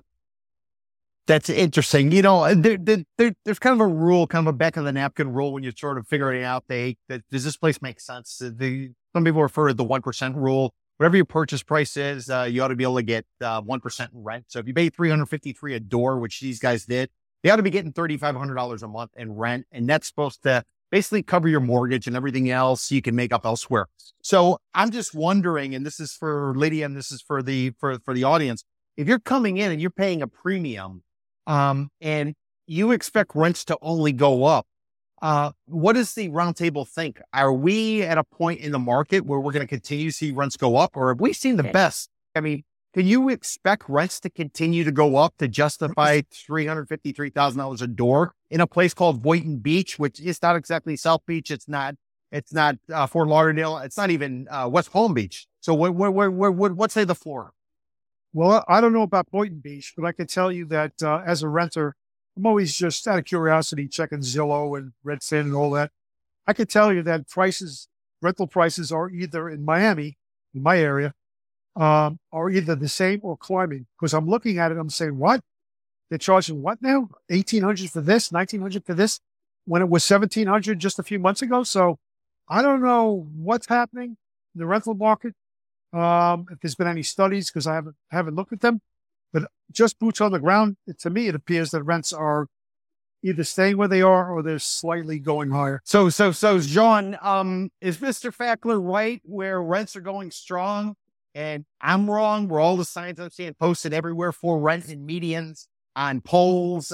interesting. There's kind of a rule, kind of a back of the napkin rule when you're sort of figuring out that does this place make sense? Some people refer to the 1% rule. Whatever your purchase price is, you ought to be able to get 1% in rent. So if you pay $353 a door, which these guys did, they ought to be getting $3,500 a month in rent, and that's supposed to basically cover your mortgage and everything else you can make up elsewhere. So I'm just wondering, and this is for Lydia, and this is for the audience, if you're coming in and you're paying a premium, and you expect rents to only go up, what does the roundtable think? Are we at a point in the market where we're going to continue to see rents go up, or have we seen the best? I mean, can you expect rents to continue to go up to justify $353,000 a door in a place called Boynton Beach, which is not exactly South Beach? It's not Fort Lauderdale. It's not even West Palm Beach. So what say the floor? Well, I don't know about Boynton Beach, but I can tell you that as a renter, I'm always just out of curiosity checking Zillow and Redfin and all that. I can tell you that rental prices are either in Miami, in my area, are either the same or climbing. Because I'm looking at it, I'm saying, what? They're charging what now? $1,800 for this, $1,900 for this, when it was $1,700 just a few months ago. So I don't know what's happening in the rental market. If there's been any studies, because I haven't looked at them, but just boots on the ground, to me, it appears that rents are either staying where they are or they're slightly going higher. So Jean, is Mr. Fackler right where rents are going strong and I'm wrong where all the signs I'm seeing posted everywhere for rent and medians on polls?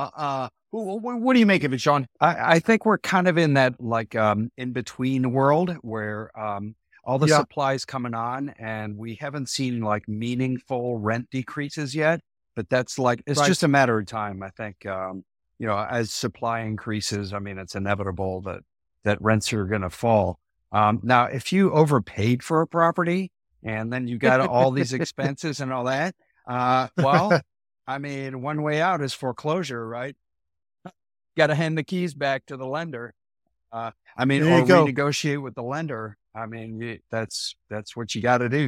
What do you make of it, Sean? I think we're kind of in that in between world where all the supply's coming on, and we haven't seen meaningful rent decreases yet. But that's it's just a matter of time. I think as supply increases, I mean, it's inevitable that rents are going to fall. Now, if you overpaid for a property and then you got all these expenses and all that, well, I mean, one way out is foreclosure, right? Got to hand the keys back to the lender. Or renegotiate with the lender. I mean, that's what you got to do.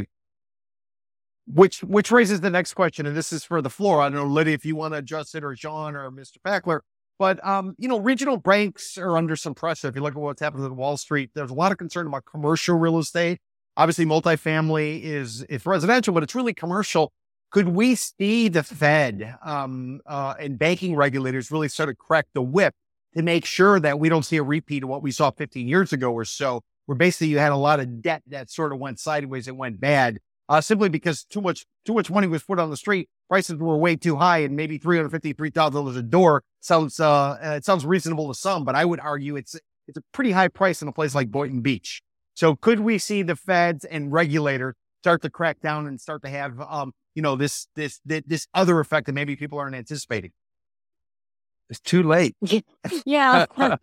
Which raises the next question, and this is for the floor. I don't know, Lydia, if you want to address it, or John, or Mr. Fackler. But regional banks are under some pressure. If you look at what's happening on Wall Street, there's a lot of concern about commercial real estate. Obviously, multifamily is residential, but it's really commercial. Could we see the Fed and banking regulators really sort of crack the whip to make sure that we don't see a repeat of what we saw 15 years ago or so, where basically you had a lot of debt that sort of went sideways and went bad, simply because too much money was put on the street, prices were way too high, and maybe $353,000 a door sounds it sounds reasonable to some, but I would argue it's a pretty high price in a place like Boynton Beach. So could we see the Feds and regulators start to crack down and start to have this other effect that maybe people aren't anticipating? It's too late. Yeah.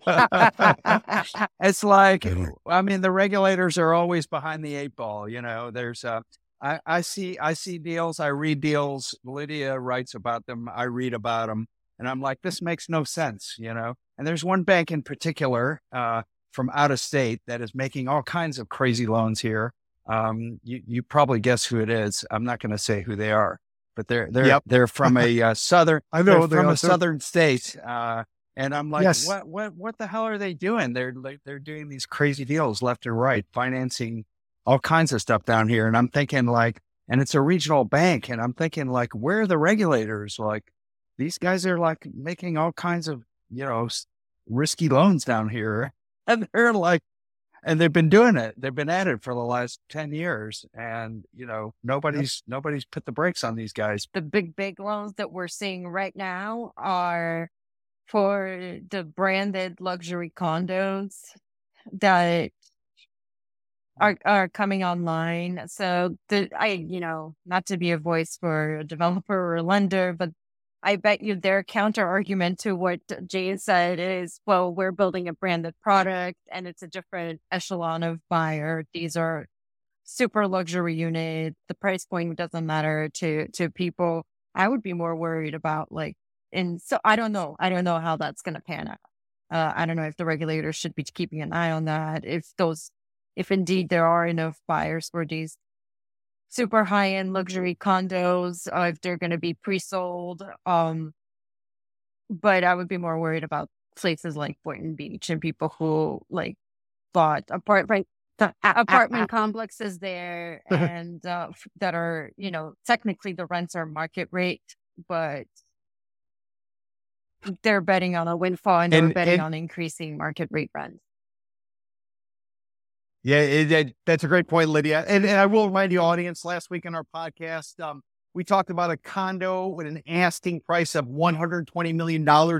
It's like, I mean, the regulators are always behind the eight ball. There's I see deals, I read deals. Lydia writes about them, I read about them, and I'm like, this makes no sense, And there's one bank in particular from out of state that is making all kinds of crazy loans here. You probably guess who it is. I'm not going to say who they are, but they're from a southern. I know they're from a southern state, and I'm like, Yes. what the hell are they doing? They're doing these crazy deals left and right, financing all kinds of stuff down here, and I'm thinking like, and it's a regional bank, and I'm thinking like, where are the regulators? Like, these guys are like making all kinds of risky loans down here, and they're like. And they've been doing it. They've been at it for the last 10 years. And, nobody's put the brakes on these guys. The big loans that we're seeing right now are for the branded luxury condos that are coming online. So not to be a voice for a developer or a lender, but I bet you their counter argument to what Jay said is, well, we're building a branded product and it's a different echelon of buyer. These are super luxury units. The price point doesn't matter to people. I would be more worried about so I don't know how that's going to pan out. I don't know if the regulators should be keeping an eye on that. If indeed there are enough buyers for these super high-end luxury condos, if they're going to be pre-sold. But I would be more worried about places like Boynton Beach and people who bought apartment complexes there and that are, technically the rents are market rate, but they're betting on a windfall and they're betting on increasing market rate rents. Yeah, that's a great point, Lydia. And I will remind the audience, last week in our podcast, we talked about a condo with an asking price of $120 million or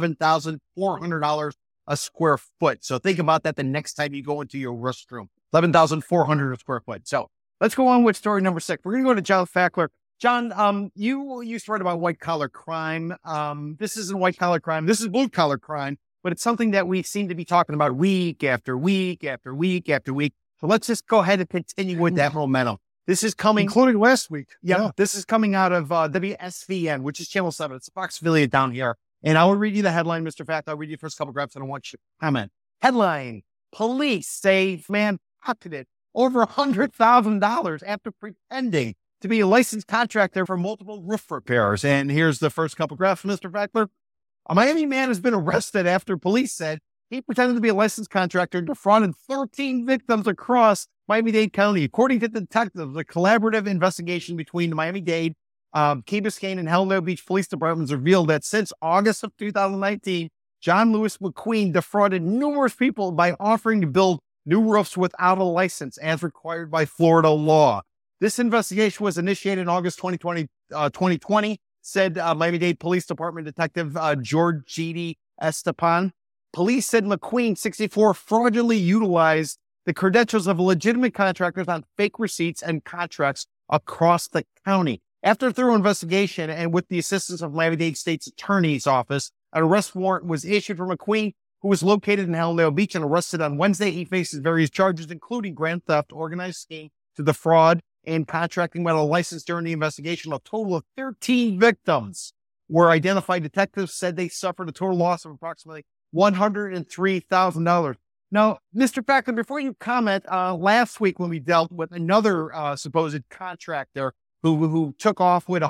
$11,400 a square foot. So think about that the next time you go into your restroom, $11,400 a square foot. So let's go on with story number 6. We're going to go to John Fackler. John, you used to write about white collar crime. This isn't white collar crime. This is blue collar crime. But it's something that we seem to be talking about week after week after week after week. So let's just go ahead and continue with that momentum. This is coming, including last week. Yeah, this is coming out of WSVN, which is Channel 7. It's a Fox affiliate down here. And I will read you the headline, Mr. Fact. I'll read you the first couple graphs and I want you to comment. Headline: Police say man pocketed over $100,000 after pretending to be a licensed contractor for multiple roof repairs. And here's the first couple graphs, Mr. Fackler. A Miami man has been arrested after police said he pretended to be a licensed contractor and defrauded 13 victims across Miami-Dade County. According to detectives, the collaborative investigation between the Miami-Dade, Key Biscayne, and Hallandale Beach Police Departments revealed that since August of 2019, John Lewis McQueen defrauded numerous people by offering to build new roofs without a license, as required by Florida law. This investigation was initiated in August 2020. Said Miami-Dade Police Department Detective George G.D. Estepan. Police said McQueen, 64, fraudulently utilized the credentials of legitimate contractors on fake receipts and contracts across the county. After a thorough investigation and with the assistance of Miami-Dade State's Attorney's Office, an arrest warrant was issued for McQueen, who was located in Hallandale Beach and arrested on Wednesday. He faces various charges, including grand theft, organized scheme to defraud, and contracting without a license. During the investigation, a total of 13 victims were identified. Detectives said they suffered a total loss of approximately $103,000. Now, Mr. Fackler, before you comment, last week when we dealt with another supposed contractor who took off with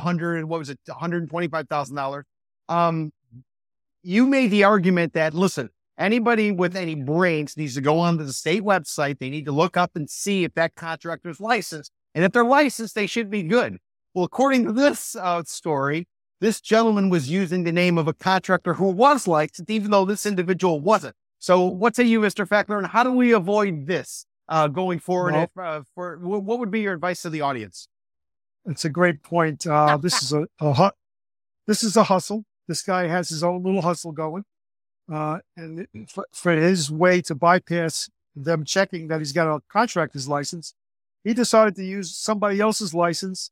$125,000, you made the argument that, listen, anybody with any brains needs to go onto the state website. They need to look up and see if that contractor is licensed. And if they're licensed, they should be good. Well, according to this story, this gentleman was using the name of a contractor who was licensed, even though this individual wasn't. So what say you, Mr. Fackler, and how do we avoid this going forward? Well, What would be your advice to the audience? it's a great point. This is this is a hustle. This guy has his own little hustle going. And for his way to bypass them checking that he's got a contractor's license, he decided to use somebody else's license.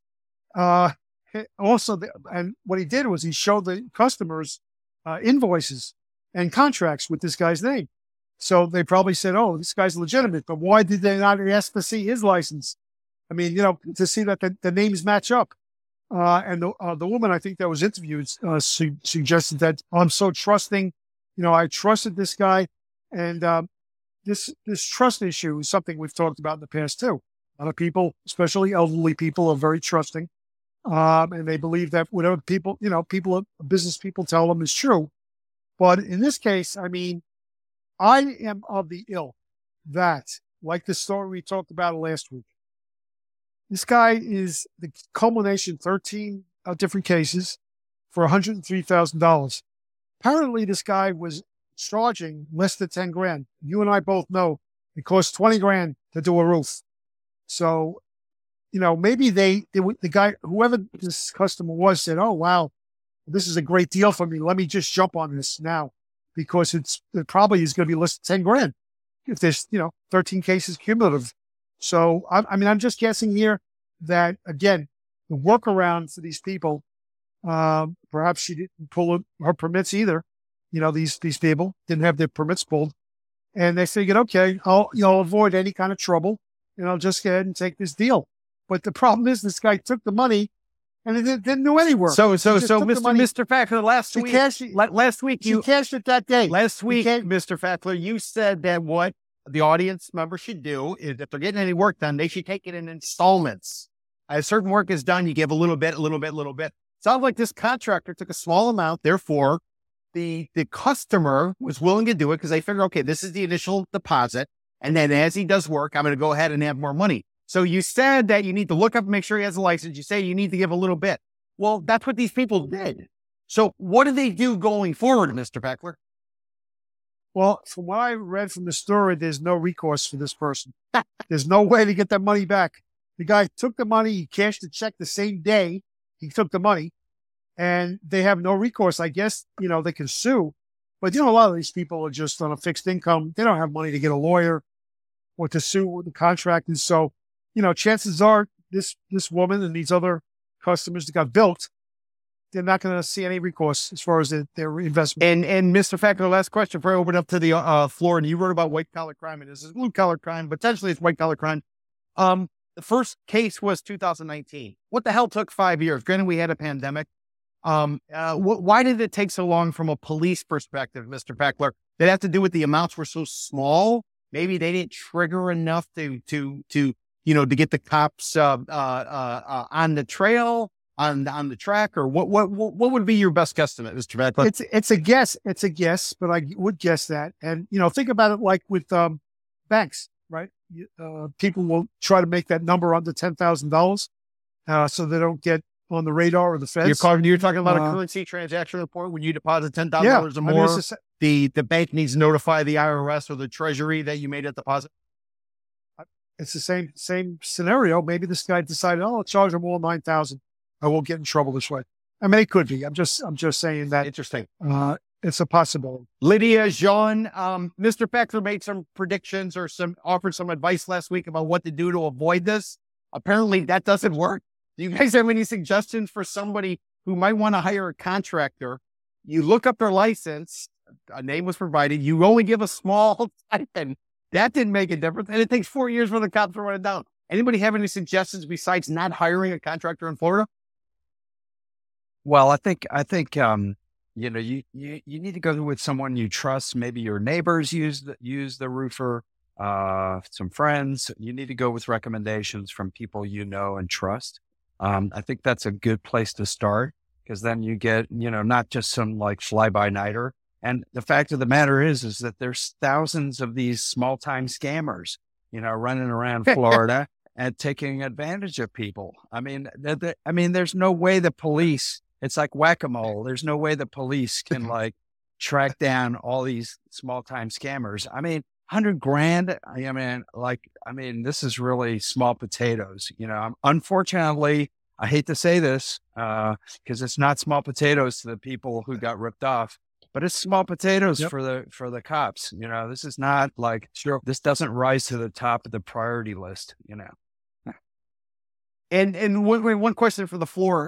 And what he did was he showed the customers invoices and contracts with this guy's name. So they probably said, "Oh, this guy's legitimate," but why did they not ask to see his license? I mean, to see that the names match up. And the woman I think that was interviewed suggested that I'm so trusting. I trusted this guy, and this trust issue is something we've talked about in the past too. A lot of people, especially elderly people, are very trusting, and they believe that whatever business people tell them is true. But in this case, I mean, I am of the ilk that, like the story we talked about last week, this guy is the culmination of 13 different cases for $103,000. Apparently, this guy was charging less than 10 grand. You and I both know it costs 20 grand to do a roof. So, maybe the guy, whoever this customer was, said, "Oh, wow, this is a great deal for me. Let me just jump on this now," because it probably is going to be less than 10 grand if there's, 13 cases cumulative. So, I'm just guessing here that, again, the workaround for these people, perhaps she didn't pull her permits either. These people didn't have their permits pulled, and they figured, okay, I'll avoid any kind of trouble, and I'll just go ahead and take this deal. But the problem is, this guy took the money, and it didn't do any work. So, Mr. Fackler, last week you cashed it that day. Last week, Mr. Fackler, you said that what the audience member should do is, if they're getting any work done, they should take it in installments. As certain work is done, you give a little bit. Sounds like this contractor took a small amount. Therefore, the customer was willing to do it because they figure, okay, this is the initial deposit. And then as he does work, I'm going to go ahead and have more money. So you said that you need to look up and make sure he has a license. You say you need to give a little bit. Well, that's what these people did. So what do they do going forward, Mr. Fackler? Well, from what I read from the story, there's no recourse for this person. There's no way to get that money back. The guy took the money. He cashed the check the same day he took the money, and they have no recourse. I guess, they can sue, but a lot of these people are just on a fixed income. They don't have money to get a lawyer or to sue the contractors. So, chances are this woman and these other customers that got bilked, they're not going to see any recourse as far as their investment. And Mr. Fackler, last question before I open up to the floor. And you wrote about white collar crime, and this is blue collar crime. Potentially, it's white collar crime. The first case was 2019. What the hell took 5 years? Granted, we had a pandemic. Why did it take so long from a police perspective, Mr. Fackler? Did it have to do with the amounts were so small? Maybe they didn't trigger enough to get the cops on the trail, on the track, or what would be your best guesstimate, Mr. Fackler? It's a guess, but I would guess that. And think about it like with banks, right? People will try to make that number under $10,000, so they don't get on the radar of the feds. You're talking about a currency transaction report when you deposit $10,000 or more. The bank needs to notify the IRS or the Treasury that you made a deposit. It's the same scenario. Maybe this guy decided, I'll charge him all $9,000. I won't get in trouble this way. I mean, it could be. I'm just saying that. Interesting. It's a possibility. Lydia, Jean, Mr. Fackler made some predictions or offered some advice last week about what to do to avoid this. Apparently, that doesn't work. Do you guys have any suggestions for somebody who might want to hire a contractor? You look up their license, a name was provided, you only give a small stipend. That didn't make a difference. And it takes 4 years for the cops to run it down. Anybody have any suggestions besides not hiring a contractor in Florida? Well, I think you need to go with someone you trust. Maybe your neighbors use the roofer, some friends. You need to go with recommendations from people you know and trust. I think that's a good place to start, because then you get, not just some like fly-by-nighter. And the fact of the matter is that there's thousands of these small-time scammers, running around Florida. at taking advantage of people. I mean, there's no way the police, it's like whack-a-mole. There's no way the police can like track down all these small time scammers. I mean, 100 grand. I mean, this is really small potatoes, you know. Unfortunately, I hate to say this, because it's not small potatoes to the people who got ripped off, but it's small potatoes for the cops. You know, this is not like, this doesn't rise to the top of the priority list, you know. And one question for the floor.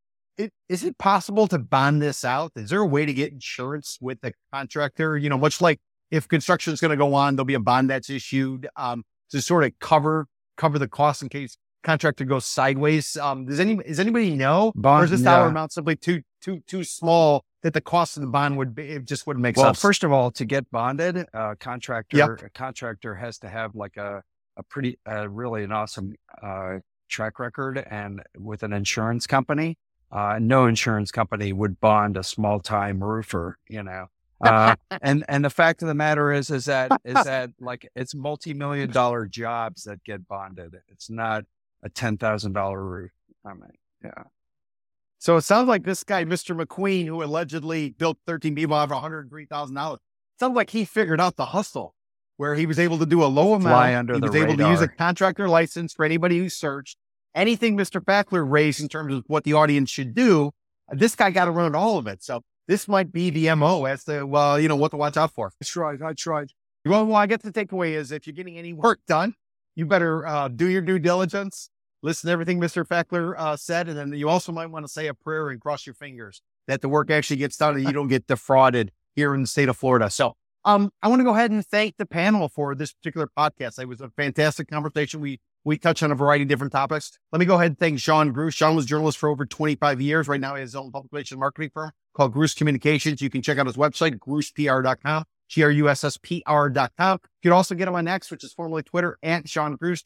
Is it possible to bond this out? Is there a way to get insurance with the contractor? You know, much like if construction is going to go on, there'll be a bond that's issued to sort of cover the costs in case contractor goes sideways. Does anybody know? Or is this dollar amount simply too small that the cost of the bond would be? It just wouldn't make sense. Well, first of all, to get bonded, a contractor has to have like a pretty really an awesome track record, and with an insurance company. No insurance company would bond a small time roofer, you know. And the fact of the matter is that like it's multi-million-dollar jobs that get bonded. It's not a $10,000 roof. I mean, yeah. So it sounds like this guy, Mr. McQueen, who allegedly built 13 people out of $103,000, sounds like he figured out the hustle where he was able to do a low amount. He was able to use a contractor license for anybody who searched. Anything Mr. Fackler raised in terms of what the audience should do, this guy got to run all of it. So this might be the MO as to, well, you know, what to watch out for. I tried. Well, I guess the takeaway is if you're getting any work done, you better do your due diligence, listen to everything Mr. Fackler said, and then you also might want to say a prayer and cross your fingers that the work actually gets done and you don't get defrauded here in the state of Florida. So I want to go ahead and thank the panel for this particular podcast. It was a fantastic conversation. We touched on a variety of different topics. Let me go ahead and thank Sean Gruss. Sean was a journalist for over 25 years. Right now he has his own public relations marketing firm called Gruss Communications. You can check out his website, GrussPR.com, GRUSSPR.com. You can also get him on X, which is formerly Twitter, at Sean Gruss,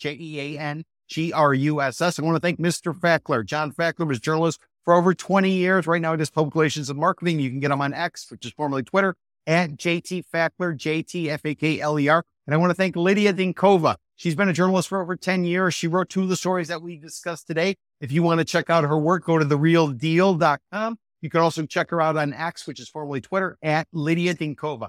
JeanGruss. I want to thank Mr. Fackler. John Fackler was a journalist for over 20 years. Right now he does public relations and marketing. You can get him on X, which is formerly Twitter, at JT Fackler, JTFAKLER. And I want to thank Lydia Dinkova. She's been a journalist for over 10 years. She wrote 2 of the stories that we discussed today. If you want to check out her work, go to therealdeal.com. You can also check her out on X, which is formerly Twitter, at Lydia Dinkova,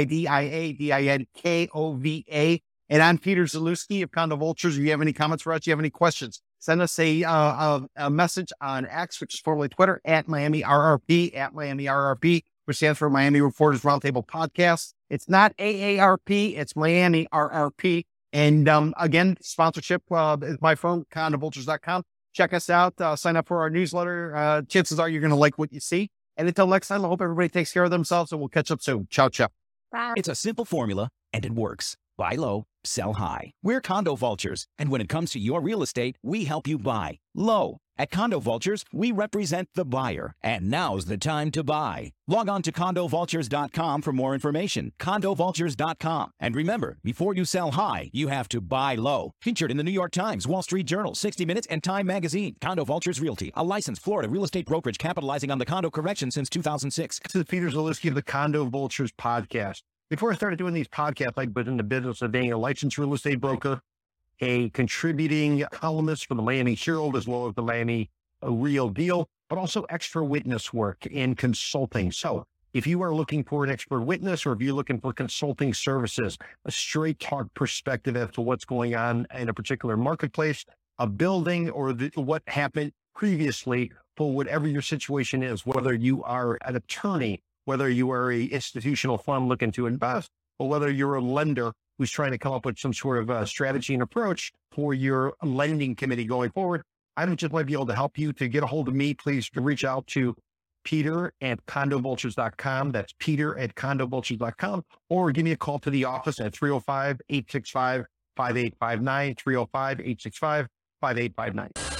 LIDIADINKOVA. And I'm Peter Zalewski of Condo Vultures. If you have any comments for us, you have any questions, send us a message on X, which is formerly Twitter, at Miami RRP, which stands for Miami Reporters Roundtable Podcast. It's not AARP, it's Miami RRP. And again, sponsorship is my firm, condovultures.com. Check us out, sign up for our newsletter. Chances are you're going to like what you see. And until next time, I hope everybody takes care of themselves and we'll catch up soon. Ciao, ciao. Bye. It's a simple formula and it works. Buy low, sell high. We're Condo Vultures. And when it comes to your real estate, we help you buy low. At Condo Vultures, we represent the buyer. And now's the time to buy. Log on to condovultures.com for more information. Condovultures.com. And remember, before you sell high, you have to buy low. Featured in the New York Times, Wall Street Journal, 60 Minutes, and Time Magazine. Condo Vultures Realty, a licensed Florida real estate brokerage capitalizing on the condo correction since 2006. This is Peter Zalewski of the Condo Vultures podcast. Before I started doing these podcasts, I've been in the business of being a licensed real estate broker, a contributing columnist for the Miami Herald, as well as the Miami Real Deal, but also extra witness work and consulting. So if you are looking for an expert witness, or if you're looking for consulting services, a straight talk perspective as to what's going on in a particular marketplace, a building, or what happened previously, for whatever your situation is, whether you are an attorney, whether you are a institutional fund looking to invest, or whether you're a lender who's trying to come up with some sort of strategy and approach for your lending committee going forward, I just might be able to help you. To get a hold of me, please reach out to Peter at condovultures.com. That's Peter at condovultures.com, or give me a call to the office at 305-865-5859, 305-865-5859.